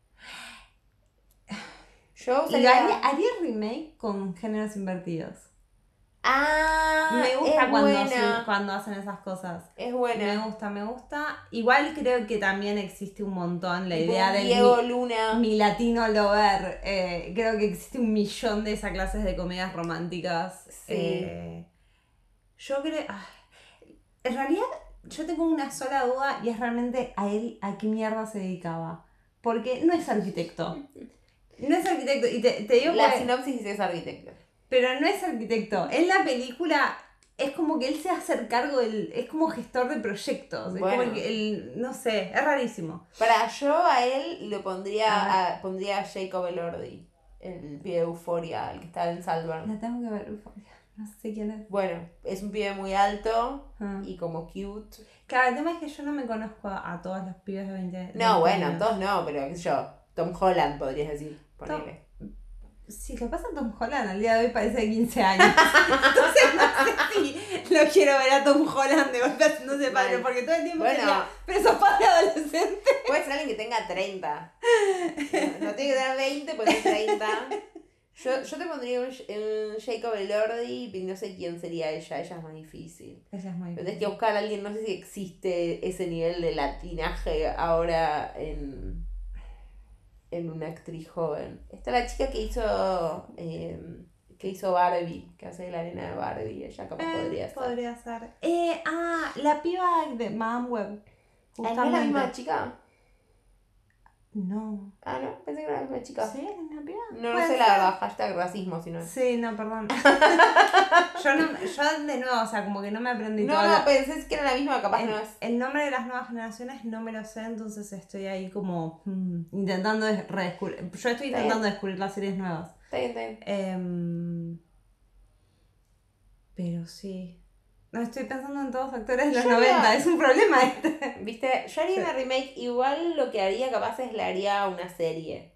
Yo Y usaría... haría, haría remake con géneros invertidos. Ah, Me gusta es cuando, buena. hacen- cuando hacen esas cosas. Es Me buena. gusta, me gusta. Igual creo que también existe un montón la Tipo idea un del Diego mi, Luna. mi latino lover. Eh, creo que existe un millón de esas clases de comedias románticas. Sí. Eh, yo creo... ah, en realidad, yo tengo una sola duda y es realmente a él a qué mierda se dedicaba. Porque no es arquitecto. No es arquitecto. Y te, te digo La que... sinopsis es arquitecto. Pero no es arquitecto. En la película es como que él se hace cargo del... Es como gestor de proyectos. Bueno. Es como que él... No sé, es rarísimo. Para yo a él lo pondría A a, pondría a Jacob Elordi, el pibe de Euforia, el que está en Saltburn. La tengo que ver. Uf, no sé quién es. Bueno, es un pibe muy alto Ah. y como cute. Claro, el tema es que yo no me conozco a, a todos los pibes de veinte No, veinte bueno, años. todos no, pero qué sé yo. Tom Holland podrías decir, ponele. Sí, lo que pasa a Tom Holland al día de hoy parece de quince años. Entonces no sé si lo quiero ver a Tom Holland de golpe haciéndose padre, Mal. porque todo el tiempo Bueno. sería, pero sos padre adolescente. Puede ser alguien que tenga treinta. No, no tiene que tener veinte, puede ser treinta. Yo, yo te pondría un, un Jacob Elordi y no sé quién sería ella. Ella es más difícil. Ella es muy Pero tenés que buscar a alguien, no sé si existe ese nivel de latinaje ahora en, en una actriz joven. Está la chica que hizo eh, que hizo Barbie, que hace la nena de Barbie, ella capaz Eh, podría ser. podría ser. Eh, ah, la piba de Madame Web. ¿No es la misma chica? No. Ah, no, pensé que era la misma chica. ¿Sí? ¿La misma piba? No, no Puede sé ser. la verdad, hashtag racismo, si no es. Sí, no, perdón. yo, no, yo de nuevo, o sea, como que no me aprendí No, todo. no, la- pensé que era la misma, capaz el, no es. el nombre de las nuevas generaciones no me lo sé, entonces estoy ahí como hmm, intentando des- redescubrir. Yo estoy Está intentando bien. descubrir las series nuevas. Está bien, está bien. Em, pero sí. No, estoy pensando en todos actores de los Yo noventa, haría- es un problema este. ¿Viste? Yo haría Sí. una remake, igual lo que haría capaz es le haría una serie.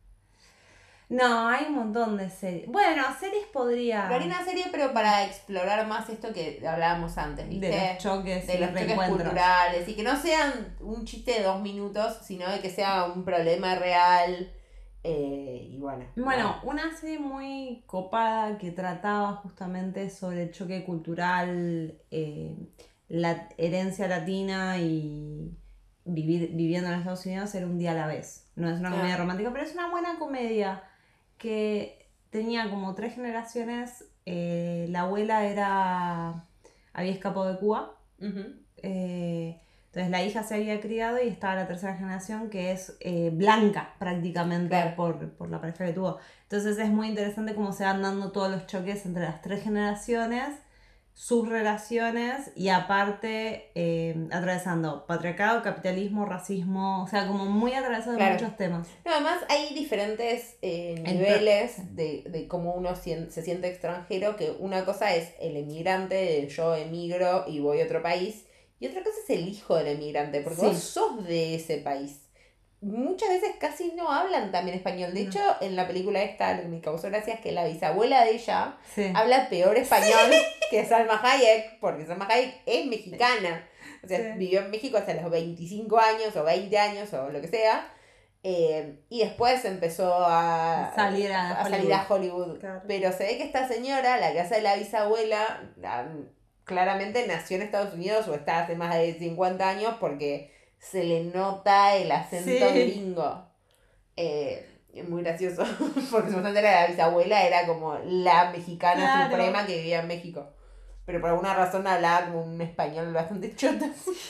No, hay un montón de series. Bueno, series podría. Lo haría una serie, pero para explorar más esto que hablábamos antes, ¿viste? De los choques De y los choques reencuentros. culturales y que no sean un chiste de dos minutos, sino de que sea un problema real. Eh, y bueno. Bueno, nada. una serie muy copada que trataba justamente sobre el choque cultural, eh, la herencia latina y vivir viviendo en Estados Unidos era Un día a la vez. No es una Ah. comedia romántica, pero es una buena comedia que tenía como tres generaciones. Eh, la abuela era había escapado de Cuba. Ujú. Eh, entonces la hija se había criado y estaba la tercera generación que es eh, blanca prácticamente Claro. por, por la pareja que tuvo. Entonces es muy interesante cómo se van dando todos los choques entre las tres generaciones, sus relaciones y aparte eh, atravesando patriarcado, capitalismo, racismo, o sea, como muy atravesado Claro. en muchos temas. No, además hay diferentes eh, El niveles de, de cómo uno sien- se siente extranjero, que una cosa es el emigrante, de yo emigro y voy a otro país, y otra cosa es el hijo del emigrante, porque Sí. vos sos de ese país. Muchas veces casi no hablan también español. De No. hecho, en la película esta lo que me causó gracia es que la bisabuela de ella Sí. habla peor español que Salma Hayek, porque Salma Hayek es mexicana. O sea, Sí. vivió en México hasta los veinticinco años o veinte años o lo que sea. Eh, y después empezó a Salir a salir a Hollywood. Claro. Pero se ve que esta señora, la que hace de la bisabuela, la- claramente nació en Estados Unidos o está hace más de cincuenta años porque se le nota el acento Sí. gringo. Eh, es muy gracioso, porque supuestamente era la bisabuela, era como la mexicana Claro. suprema que vivía en México. Pero por alguna razón hablaba como un español bastante choto.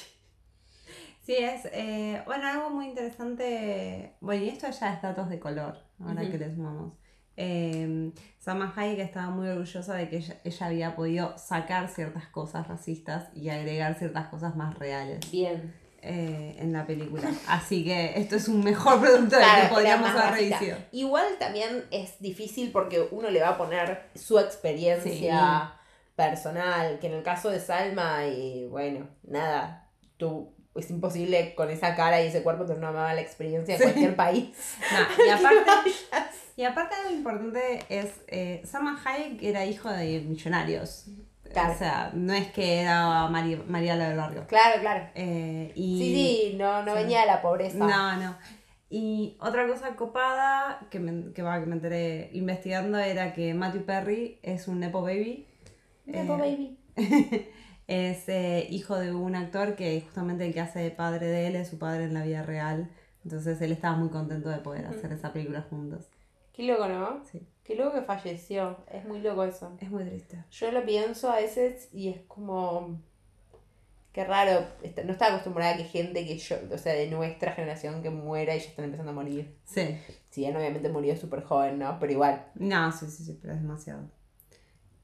Sí, es, eh, bueno, algo muy interesante, bueno, y esto ya es datos de color, ahora Ujú. que le sumamos. Eh, Salma Hayek estaba muy orgullosa de que ella, ella había podido sacar ciertas cosas racistas y agregar ciertas cosas más reales Bien. eh, en la película. Así que esto es un mejor producto del Claro, que era podríamos más haber racista. reducido. Igual también es difícil porque uno le va a poner su experiencia personal, que en el caso de Salma, y bueno, nada, tú es imposible con esa cara y ese cuerpo tener una mala experiencia en Sí. cualquier país. No, y aparte, y aparte algo importante es, eh, Salma Hayek era hijo de millonarios. Claro. O sea, no es que era Mari- María la del barrio. Claro, claro. Eh, y... Sí, sí, no, no sí. venía de la pobreza. No, no. Y otra cosa copada que me, que, va, que me enteré investigando era que Matthew Perry es un Nepo Baby. Nepo Eh, baby. es eh, hijo de un actor que justamente el que hace de padre de él es su padre en la vida real. Entonces él estaba muy contento de poder hacer esa película juntos. Qué loco, ¿no? Sí, Qué loco que falleció. Es muy loco eso. es muy triste. Yo lo pienso a veces y es como... Qué raro. Est- No estaba acostumbrada a que gente que yo... O sea, de nuestra generación que muera y ya están empezando a morir. Sí. Si bien obviamente murió súper joven, ¿no? Pero igual. No, sí, sí, sí, pero es demasiado.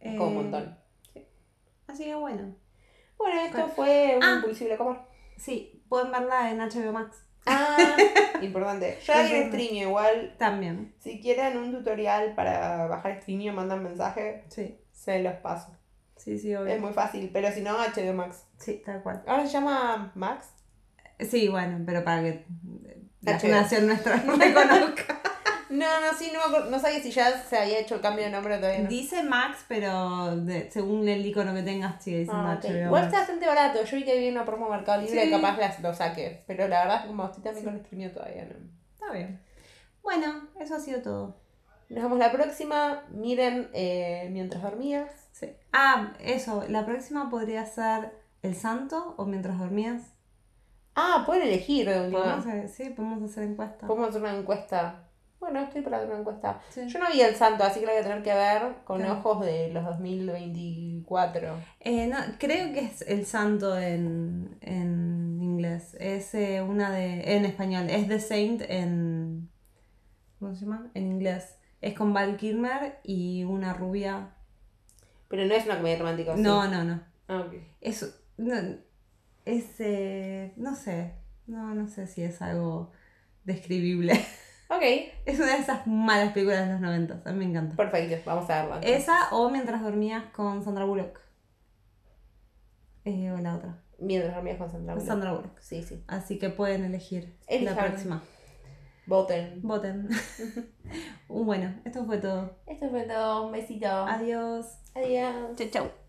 Es como un Eh, montón. Así que bueno. Bueno, esto Bueno. fue un Ah. imposible comer. Sí, pueden verla en H B O Max. Ah, importante. Yo la vi en Importante. Streamio, igual. También. Si quieren un tutorial para bajar Streamio, mandan mensaje, Sí. se los paso. Sí, sí, obvio. Es muy fácil, pero si no, H B O Max. Sí, tal cual. ¿Ahora se llama Max? Sí, bueno, pero para que la H B O. generación nuestra reconozca. No, no, sí, no, me acuerdo- no sabía si ya se había hecho el cambio de nombre todavía. No. Dice Max, pero de- según el icono que tengas sigue diciendo Ah, ok. H B O Igual Max. está bastante barato. Yo vi que había una promo Mercado Libre Sí. y capaz las, lo saque. Pero la verdad es que como estoy también Sí. con Streamio todavía no. Está bien. Bueno, eso ha sido todo. Nos vemos la próxima. Miren eh, mientras dormías. Sí. Ah, eso. La próxima podría ser El Santo o Mientras Dormías. Ah, pueden elegir de última. ¿Podemos hacer, sí, podemos hacer encuesta. Podemos hacer una encuesta. Bueno, estoy para hacer una encuesta. Sí. Yo no vi El Santo, así que la voy a tener que ver con Claro. ojos de los dos mil veinticuatro. Eh, no, creo que es El Santo en, en inglés. Es eh, una de. En español. Es The Saint en. ¿Cómo se llama? En inglés. Es con Val Kilmer y una rubia. Pero no es una comedia romántica, ¿o sí? No, no, no. Ah, ok. Es. No, es. eh, no sé. No, no sé si es algo describible. Ok, Es una de esas malas películas de los noventas. A mí me encanta. perfecto. Vamos a verla. Esa o Mientras Dormías con Sandra Bullock. Eh, o la otra. Mientras dormías con Sandra Bullock. Sandra Bullock. Sí, sí. Así que pueden elegir Elijan. la próxima. Voten. Voten. Bueno, esto fue todo. Esto fue todo. Un besito. Adiós. Adiós. Chau, chau.